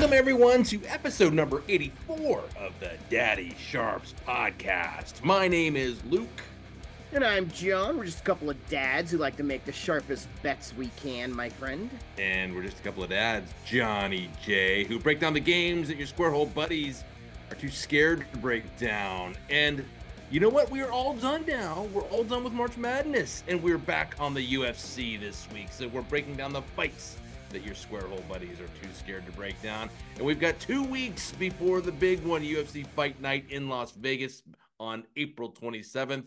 Welcome, everyone, to episode number 84 of the Daddy Sharps podcast. My name is Luke. And I'm John. We're just a couple of dads who like to make the sharpest bets we can, my friend. And we're just a couple of dads, Johnny J, who break down the games that your square hole buddies are too scared to break down. And you know what? We are all done now. We're all done with March Madness. And we're back on the UFC this week. So we're breaking down the fights that your square hole buddies are too scared to break down. And we've got 2 weeks before the big one, UFC Fight Night in Las Vegas on April 27th.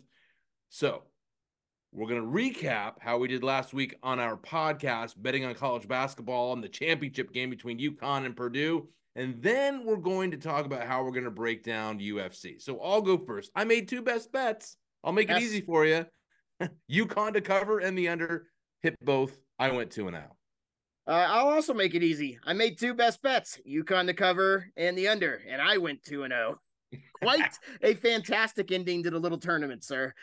So we're going to recap how we did last week on our podcast, betting on college basketball and the championship game between UConn and Purdue. And then we're going to talk about how we're going to break down UFC. So I'll go first. I made 2 best bets. I'll make it easy for you. UConn to cover and the under. Hit both. I went 2-0. I'll also make it easy. I made 2 best bets, UConn to cover and the under, and I went 2-0. Quite a fantastic ending to the little tournament, sir.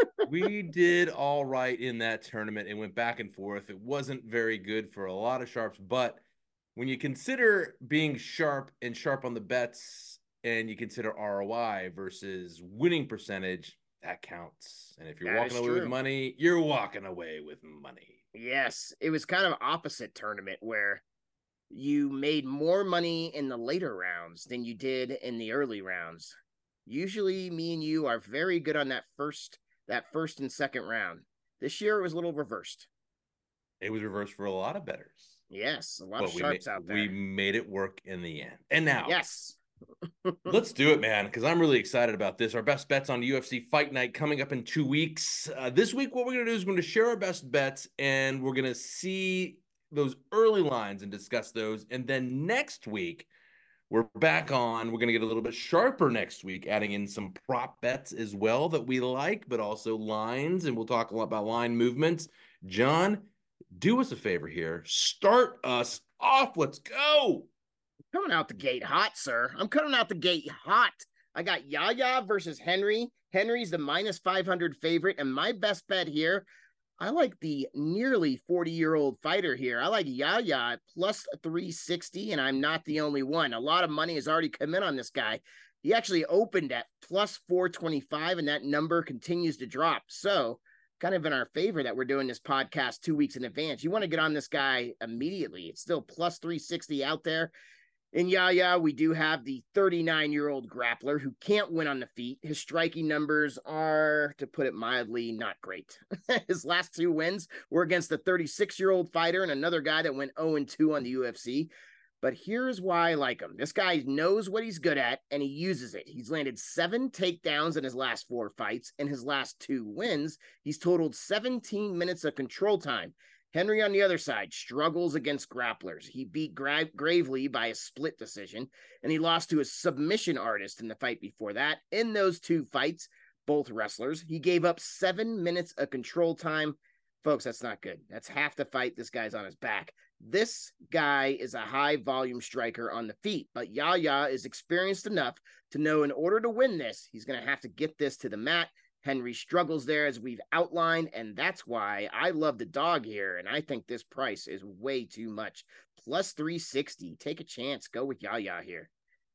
We did all right in that tournament and went back and forth. It wasn't very good for a lot of sharps, but when you consider being sharp and sharp on the bets and you consider ROI versus winning percentage, that counts. And if you're walking away with money, you're walking away with money. Yes, it was kind of opposite tournament where you made more money in the later rounds than you did in the early rounds. Usually me and you are very good on that first and second round. This year it was a little reversed. It was reversed for a lot of bettors. Yes, a lot of sharps out there. We made it work in the end. And now, yes. Let's do it, man, because I'm really excited about this. Our best bets on UFC Fight Night coming up in 2 weeks. This week, what we're going to do is we're going to share our best bets, and we're going to see those early lines and discuss those. And then next week, we're back on. We're going to get a little bit sharper next week, adding in some prop bets as well that we like, but also lines, and we'll talk a lot about line movements. John, do us a favor here. Start us off. Let's go. Coming out the gate hot, sir. I'm coming out the gate hot. I got Yahya versus Henry. Henry's the minus 500 favorite, and my best bet here, I like the nearly 40-year-old fighter here. I like Yahya at plus 360, and I'm not the only one. A lot of money has already come in on this guy. He actually opened at plus 425, and that number continues to drop. So kind of in our favor that we're doing this podcast 2 weeks in advance. You want to get on this guy immediately. It's still plus 360 out there. In Yahya, we do have the 39-year-old grappler who can't win on the feet. His striking numbers are, to put it mildly, not great. His last 2 wins were against the 36-year-old fighter and another guy that went 0-2 on the UFC. But here's why I like him. This guy knows what he's good at, and he uses it. He's landed 7 takedowns in his last 4 fights. In his last 2 wins, he's totaled 17 minutes of control time. Henry, on the other side, struggles against grapplers. He beat Gravely by a split decision, and he lost to a submission artist in the fight before that. In those 2 fights, both wrestlers, he gave up 7 minutes of control time. Folks, that's not good. That's half the fight. This guy's on his back. This guy is a high-volume striker on the feet, but Yahya is experienced enough to know in order to win this, he's going to have to get this to the mat. Henry struggles there, as we've outlined, and that's why I love the dog here, and I think this price is way too much. Plus 360. Take a chance. Go with Yahya here.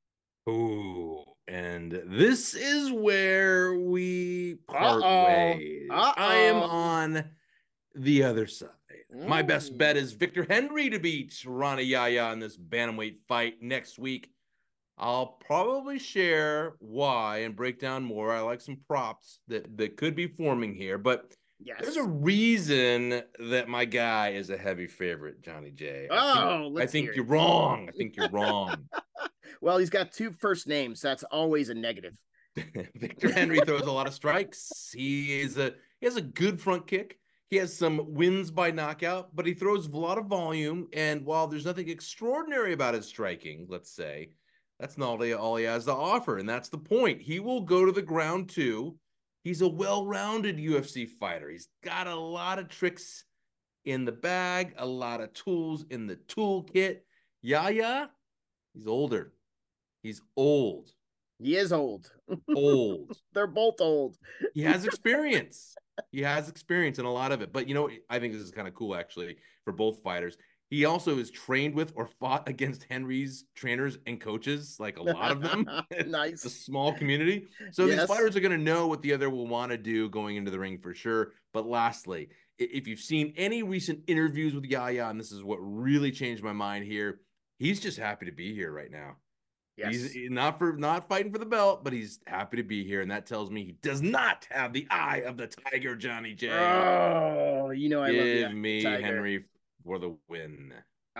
Ooh, and this is where we part ways. I am on the other side. My best bet is Victor Henry to beat Rani Yahya in this bantamweight fight next week. I'll probably share why and break down more. I like some props that could be forming here, but there's a reason that my guy is a heavy favorite, Johnny J. I think you're wrong. I think you're wrong. Well, he's got 2 first names. That's always a negative. Victor Henry throws a lot of strikes. He has a good front kick. He has some wins by knockout, but he throws a lot of volume. And while there's nothing extraordinary about his striking, let's say, that's not all he has to offer, and that's the point. He will go to the ground too. He's a well-rounded UFC fighter. He's got a lot of tricks in the bag, a lot of tools in the toolkit. Yahya, he's older. He's old. He is old. Old. They're both old. He has experience. He has experience in a lot of it. But, I think this is kind of cool, actually, for both fighters. He also is trained with or fought against Henry's trainers and coaches, like a lot of them. It's a Nice. small community. So these Yes. fighters are going to know what the other will want to do going into the ring for sure. But lastly, if you've seen any recent interviews with Yaya, and this is what really changed my mind here, he's just happy to be here right now. He's Yes. not fighting for the belt, but he's happy to be here, and that tells me he does not have the eye of the tiger, Johnny J. Oh, I love the Give me Tiger. Henry for the win.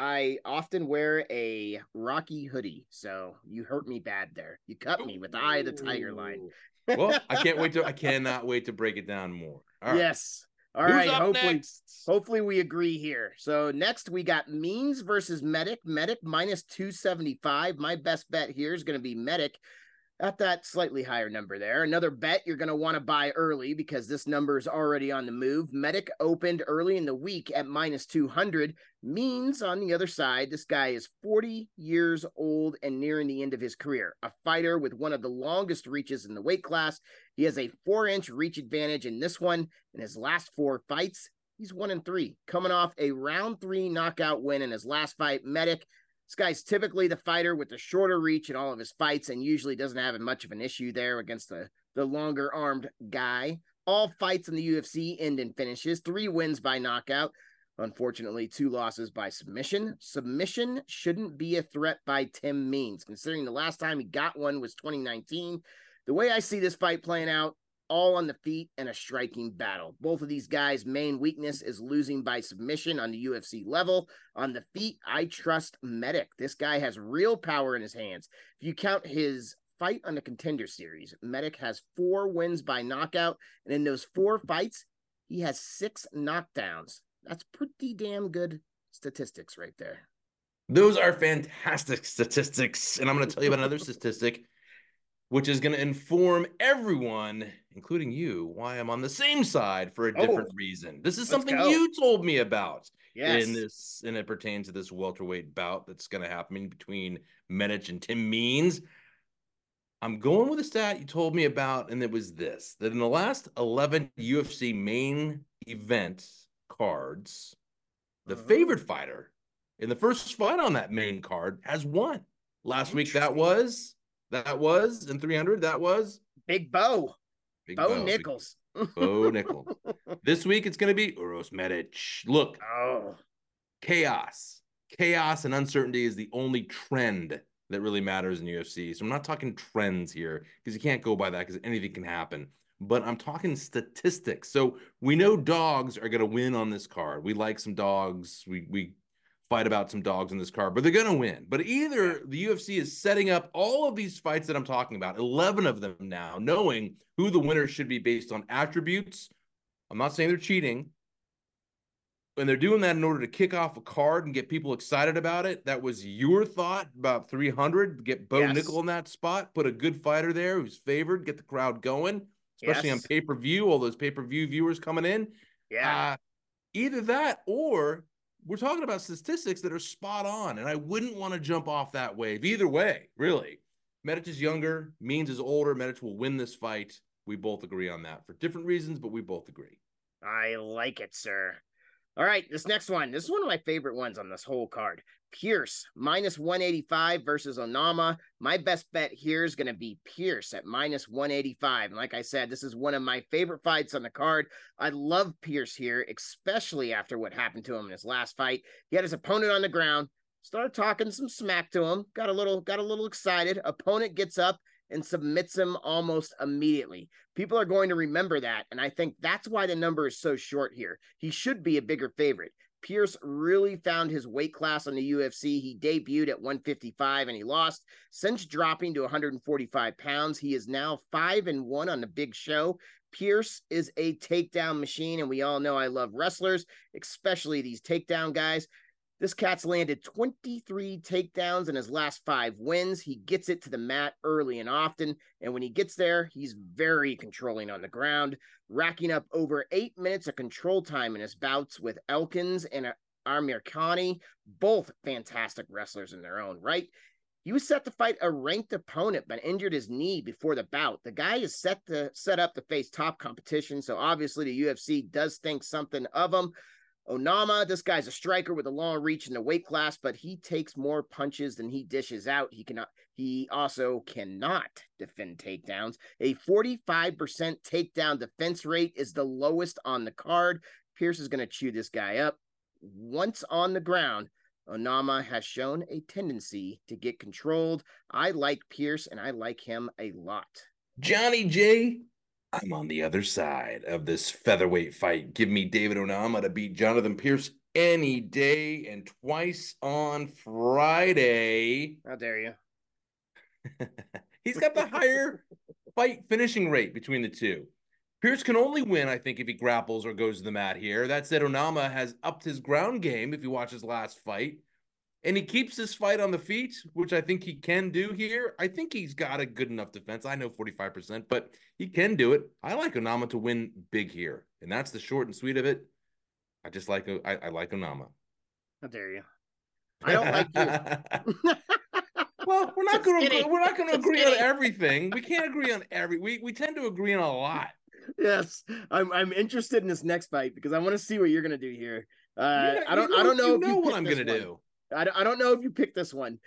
I often wear a Rocky hoodie, so you hurt me bad there. You cut me with the eye of the tiger line. Ooh. Well, I cannot wait to break it down more. All right. Yes. All Who's right. up Hopefully, next? hopefully we agree here. So next we got Means versus Medic. Medic minus 275. My best bet here is going to be Medic at that slightly higher number there. Another bet you're going to want to buy early because this number is already on the move. Medic opened early in the week at minus 200. Means on the other side, this guy is 40 years old and nearing the end of his career. A fighter with one of the longest reaches in the weight class. He has a 4-inch reach advantage in this one. In his last 4 fights, he's 1-3. Coming off a round 3 knockout win in his last fight, Medic. This guy's typically the fighter with the shorter reach in all of his fights and usually doesn't have much of an issue there against the longer armed guy. All fights in the UFC end in finishes, 3 wins by knockout. Unfortunately, 2 losses by submission. Submission shouldn't be a threat by Tim Means, considering the last time he got one was 2019. The way I see this fight playing out, all on the feet and a striking battle. Both of these guys' main weakness is losing by submission on the UFC level. On the feet, I trust Medic. This guy has real power in his hands. If you count his fight on the Contender Series, Medic has 4 wins by knockout, and in those 4 fights, he has 6 knockdowns. That's pretty damn good statistics right there. Those are fantastic statistics. And I'm going to tell you about another statistic, which is going to inform everyone, including you, why I'm on the same side for a different reason. This is something you told me about in Yes. this, and it pertains to this welterweight bout that's going to happen between Medic and Tim Means. I'm going with a stat you told me about, and it was this, that in the last 11 UFC main event cards, the favorite fighter in the first fight on that main card has won. Last week, that was in 300, that was Big Bo. Big Bo Bo Nichols. Bo Nichols. This week, it's going to be Uros Medic. Look, chaos and uncertainty is the only trend that really matters in UFC. So I'm not talking trends here because you can't go by that because anything can happen. But I'm talking statistics. So we know dogs are going to win on this card. We like some dogs. We fight about some dogs on this card, but they're going to win. But either the UFC is setting up all of these fights that I'm talking about, 11 of them now, knowing who the winner should be based on attributes. I'm not saying they're cheating. And they're doing that in order to kick off a card and get people excited about it. That was your thought about 300. Get Bo Nickel in that spot. Put a good fighter there who's favored. Get the crowd going, especially on pay-per-view. All those pay-per-view viewers coming in. Either that or we're talking about statistics that are spot on. And I wouldn't want to jump off that wave. Either way, really. Medic is younger. Means is older. Medic will win this fight. We both agree on that for different reasons, but we both agree. I like it, sir. All right, this next one. This is one of my favorite ones on this whole card. Pierce, minus 185 versus Onama. My best bet here is going to be Pierce at minus 185. And like I said, this is one of my favorite fights on the card. I love Pierce here, especially after what happened to him in his last fight. He had his opponent on the ground, started talking some smack to him, got a little excited. Opponent gets up and submits him almost immediately. People are going to remember that, and I think that's why the number is so short here. He should be a bigger favorite. Pierce really found his weight class on the UFC. He debuted at 155 and he lost. Since dropping to 145 pounds, he is now 5-1 on the big show. Pierce is a takedown machine, and we all know I love wrestlers, especially these takedown guys. This cat's landed 23 takedowns in his last 5 wins. He gets it to the mat early and often, and when he gets there, he's very controlling on the ground, racking up over 8 minutes of control time in his bouts with Elkins and Amirkhani, both fantastic wrestlers in their own right. He was set to fight a ranked opponent, but injured his knee before the bout. The guy is set up to face top competition, so obviously the UFC does think something of him. Onama, this guy's a striker with a long reach in the weight class, but he takes more punches than he dishes out. He also cannot defend takedowns. A 45% takedown defense rate is the lowest on the card. Pierce is going to chew this guy up. Once on the ground, Onama has shown a tendency to get controlled. I like Pierce, and I like him a lot. Johnny J, I'm on the other side of this featherweight fight. Give me David Onama to beat Jonathan Pierce any day and twice on Friday. How dare you? He's got the higher fight finishing rate between the two. Pierce can only win, I think, if he grapples or goes to the mat here. That said, Onama has upped his ground game if you watch his last fight. And he keeps this fight on the feet, which I think he can do here. I think he's got a good enough defense. I know 45%, but he can do it. I like Onama to win big here. And that's the short and sweet of it. I just like I like Onama. How dare you? I don't like you. Well, we're not going to agree on everything. We can't agree on we tend to agree on a lot. Yes, I'm interested in this next fight because I want to see what you're gonna do here. I don't know what I'm gonna do. I don't know if you picked this one.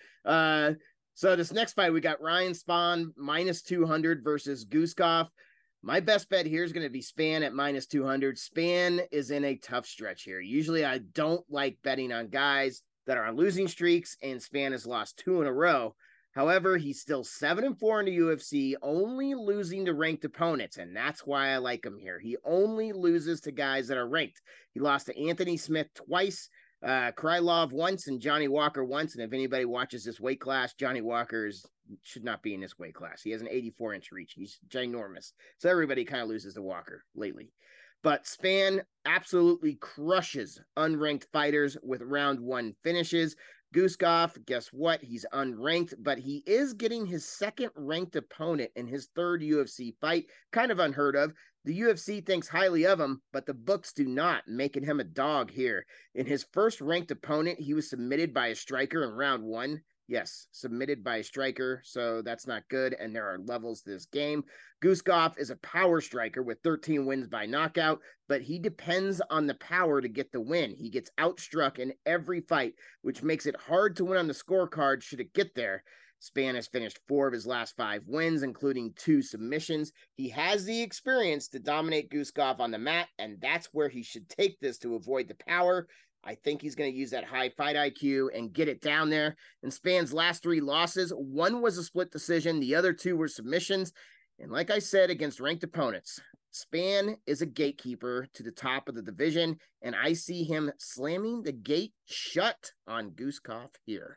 So this next fight, we got Ryan Spann -200 versus Guskov. My best bet here is going to be Spann at -200. Spann is in a tough stretch here. Usually I don't like betting on guys that are on losing streaks, and Spann has lost 2 in a row. However, he's still 7-4 in the UFC, only losing to ranked opponents, and that's why I like him here. He only loses to guys that are ranked. He lost to Anthony Smith twice, Krylov once, and Johnny Walker once. And if anybody watches this weight class, Johnny Walker should not be in this weight class. He has an 84-inch reach. He's ginormous. So everybody kind of loses to Walker lately. But Spann absolutely crushes unranked fighters with round 1 finishes. Guskov, guess what? He's unranked, but he is getting his second ranked opponent in his 3rd UFC fight. Kind of unheard of. The UFC thinks highly of him, but the books do not, making him a dog here. In his first ranked opponent, he was submitted by a striker in round 1. Yes, submitted by a striker, so that's not good, and there are levels to this game. Guskov is a power striker with 13 wins by knockout, but he depends on the power to get the win. He gets outstruck in every fight, which makes it hard to win on the scorecard should it get there. Spann has finished 4 of his last 5 wins, including 2 submissions. He has the experience to dominate Guskov on the mat, and that's where he should take this to avoid the power. I think he's going to use that high fight IQ and get it down there. In Spann's last 3 losses, 1 was a split decision. The other 2 were submissions. And like I said, against ranked opponents, Spann is a gatekeeper to the top of the division, and I see him slamming the gate shut on Guskov here.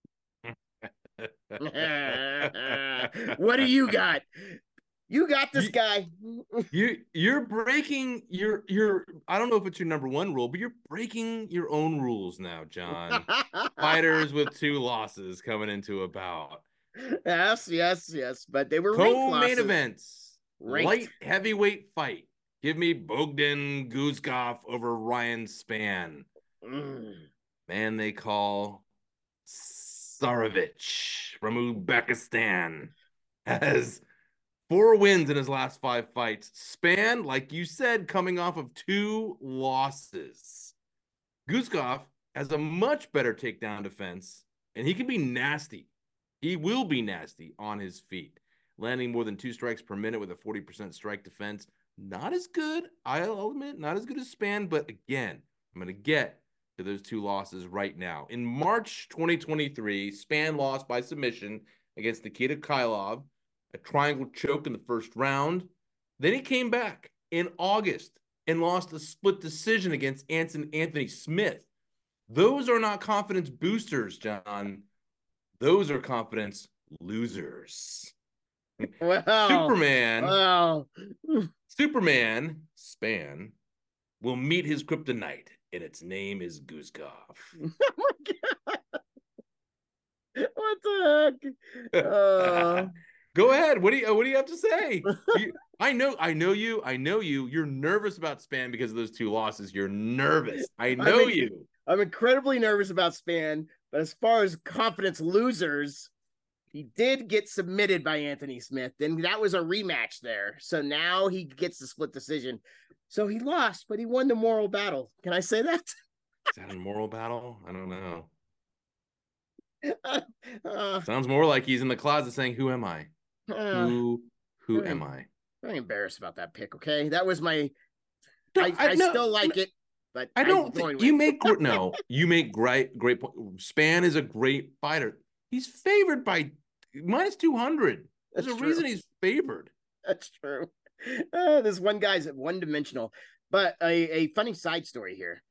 What do you got? You got this guy. You're breaking your I don't know if it's your number 1 rule, but you're breaking your own rules now, John. Fighters with 2 losses coming into a bout. Yes. But they were co-main events. Ranked. Light heavyweight fight. Give me Bogdan Guskov over Ryan Spann. Man they call Sarovich from Uzbekistan has 4 wins in his last 5 fights. Spann, like you said, coming off of 2 losses. Guskov has a much better takedown defense, and he can be nasty. He will be nasty on his feet. Landing more than 2 strikes per minute with a 40% strike defense. Not as good, I'll admit, not as good as Spann, but again, I'm going to get to those 2 losses right now. In March 2023, Spann lost by submission against Nikita Krylov, a triangle choke in the first round. Then he came back in August and lost a split decision against Anthony Smith. Those are not confidence boosters, John. Those are confidence losers. Wow. Superman, Spann, will meet his kryptonite, and its name is Guskov. Oh my God. What the heck? Go ahead. What do you have to say? I know you. You're nervous about Spann because of those 2 losses. You're nervous. I know you. I'm incredibly nervous about Spann, but as far as confidence losers, he did get submitted by Anthony Smith. Then that was a rematch there. So now he gets the split decision. So he lost, but he won the moral battle. Can I say that? Is that a moral battle? I don't know. uh, Sounds more like he's in the closet saying, "Who am I? uh, Who very, am I?" very embarrassed about that pick. Okay, that was my. No, I no, still like it, but I I'm don't think going with. you make no. You make great point. Span is a great fighter. He's favored by -200. There's That's a true. reason he's favored. That's true. This one guy's one dimensional. But a funny side story here.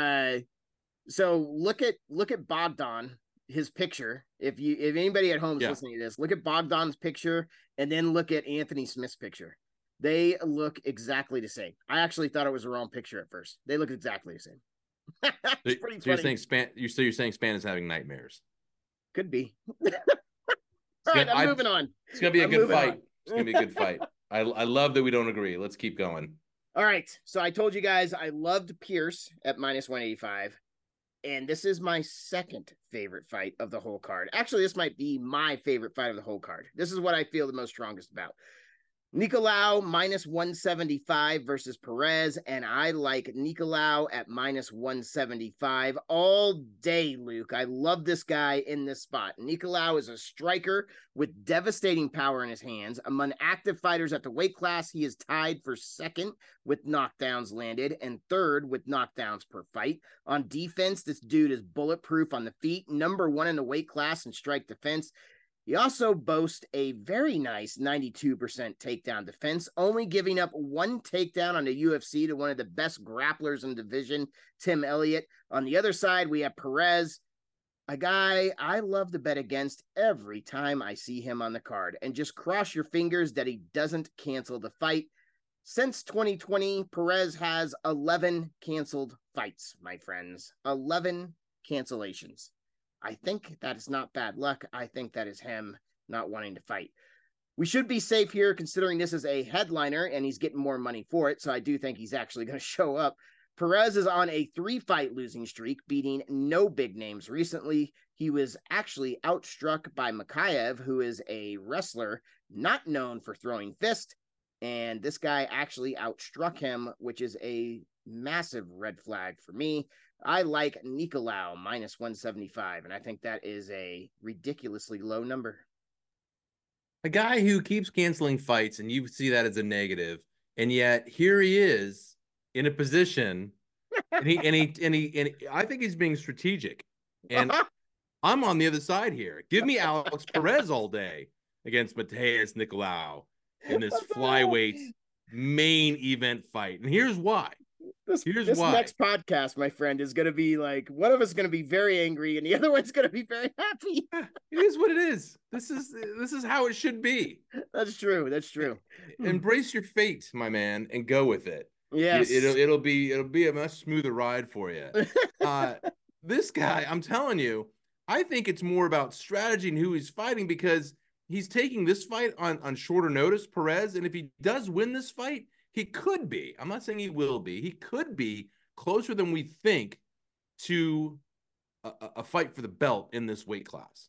So look at Bogdan, his picture. If anybody at home is Yeah. listening to this, look at Bogdan's picture and then look at Anthony Smith's picture. They look exactly the same. I actually thought it was the wrong picture at first. They look exactly the same. It's pretty So you're funny. saying Span? You're saying Span is having nightmares. Could be. It's All right, gonna I'm moving on. it's gonna be a I'm good moving on. fight. It's gonna be a good fight. I love that we don't agree. Let's keep going. All right. So I told you guys I loved Pierce at -185. And this is my second favorite fight of the whole card. Actually, this might be my favorite fight of the whole card. This is what I feel the most strongest about. Nicolau -175 versus Perez, and I like Nicolau at -175 all day, Luke. I love this guy in this spot. Nicolau is a striker with devastating power in his hands. Among active fighters at the weight class, he is tied for second with knockdowns landed and third with knockdowns per fight. On defense, this dude is bulletproof on the feet, #1 in the weight class in strike defense. He also boasts a very nice 92% takedown defense, only giving up one takedown on the UFC to one of the best grapplers in the division, Tim Elliott. On the other side, we have Perez, a guy I love to bet against every time I see him on the card. And just cross your fingers that he doesn't cancel the fight. Since 2020, Perez has 11 canceled fights, my friends. 11 cancellations. I think that is not bad luck. I think that is him not wanting to fight. We should be safe here considering this is a headliner and he's getting more money for it. So I do think he's actually going to show up. Perez is on a 3-fight losing streak, beating no big names recently. He was actually outstruck by Makayev, who is a wrestler not known for throwing fists. And this guy actually outstruck him, which is a massive red flag for me. I like Nicolau -175, and I think that is a ridiculously low number. A guy who keeps canceling fights, and you see that as a negative, and yet here he is in a position, and I think he's being strategic. And I'm on the other side here. Give me Alex Perez all day against Matheus Nicolau in this flyweight main event fight. And here's why. This next podcast, my friend, is going to be like, one of us is going to be very angry and the other one's going to be very happy. It is what it is. This is how it should be. That's true. That's true. Embrace your fate, my man, and go with it. Yes. It'll be a much smoother ride for you. This guy, I'm telling you, I think it's more about strategy and who he's fighting, because he's taking this fight on shorter notice, Perez, and if he does win this fight, he could be, I'm not saying he will be, he could be closer than we think to a fight for the belt in this weight class.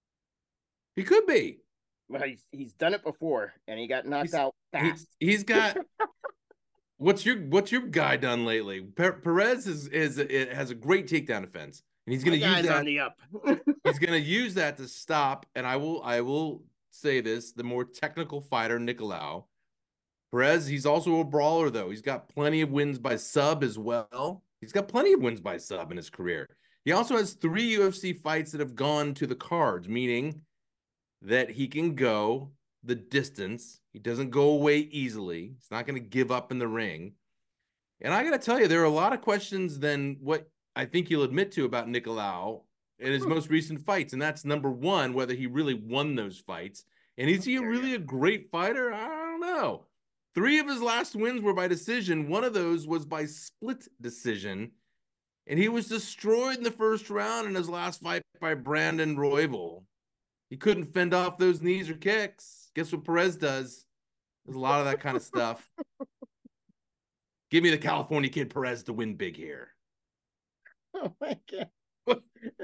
He could be. Well, he's done it before, and he got knocked out fast. He's got. What's your guy done lately? Perez has a great takedown defense, and he's going to use that on the up. He's going to use that to stop. And I will say this: the more technical fighter, Nicolau. Perez, he's also a brawler, though. He's got plenty of wins by sub as well. He's got plenty of wins by sub in his career. He also has 3 UFC fights that have gone to the cards, meaning that he can go the distance. He doesn't go away easily. He's not going to give up in the ring. And I got to tell you, there are a lot of questions than what I think you'll admit to about Nicolau in his most recent fights. And that's number one, whether he really won those fights. And is he really a great fighter? I don't know. 3 of his last wins were by decision. One of those was by split decision. And he was destroyed in the first round in his last fight by Brandon Royval. He couldn't fend off those knees or kicks. Guess what Perez does? There's a lot of that kind of stuff. Give me the California kid Perez to win big here. Oh my God. What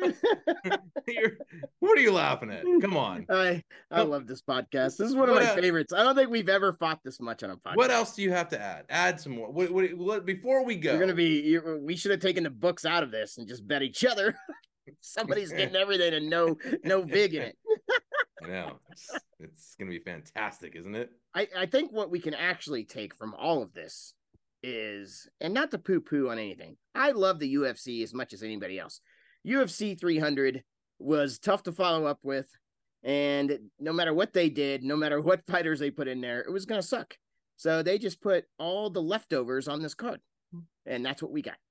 are you laughing at? Come on. I love this podcast. This is one of my favorites. I don't think we've ever fought this much on a podcast. What else do you have to add? Add some more. What before we go? We should have taken the books out of this and just bet each other. Somebody's getting everything and no big in it. I know. It's gonna be fantastic, isn't it? I think what we can actually take from all of this is, and not to poo-poo on anything, I love the UFC as much as anybody else. UFC 300 was tough to follow up with, and no matter what they did, no matter what fighters they put in there, it was going to suck. So they just put all the leftovers on this card, and that's what we got.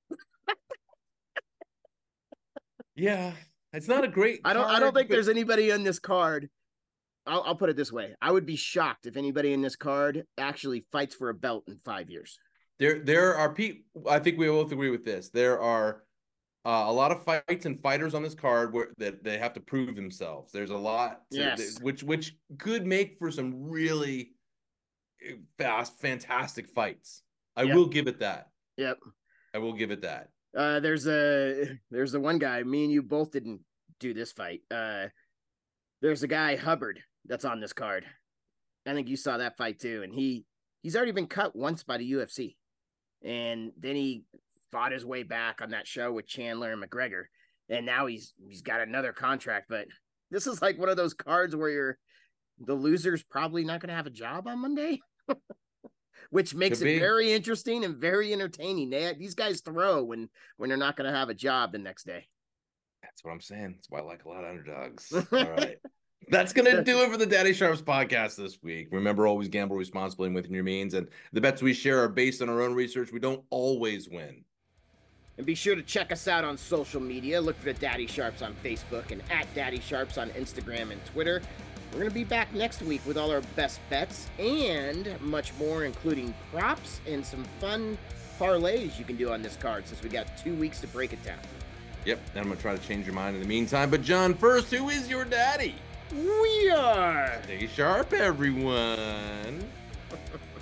Yeah, it's not a great card, I don't think there's anybody on this card. I'll put it this way. I would be shocked if anybody in this card actually fights for a belt in 5 years. There are people, I think we both agree with this. There are a lot of fights and fighters on this card where that they have to prove themselves. There's a lot, which could make for some really fast, fantastic fights. I will give it that. Yep, I will give it that. There's the one guy. Me and you both didn't do this fight. There's a guy, Hubbard, that's on this card. I think you saw that fight too, and he's already been cut once by the UFC, and then he fought his way back on that show with Chandler and McGregor, and now he's got another contract. But this is like one of those cards where the loser's probably not going to have a job on Monday, which makes it very interesting and very entertaining. These guys throw when they're not going to have a job the next day. That's what I'm saying. That's why I like a lot of underdogs. All right. That's going to do it for the Daddy Sharps podcast this week. Remember, always gamble responsibly and within your means. And the bets we share are based on our own research. We don't always win. And be sure to check us out on social media. Look for the Daddy Sharps on Facebook and at Daddy Sharps on Instagram and Twitter. We're going to be back next week with all our best bets and much more, including props and some fun parlays you can do on this card since we got 2 weeks to break it down. Yep, and I'm going to try to change your mind in the meantime. But John, first, who is your daddy? We are Stay sharp, everyone.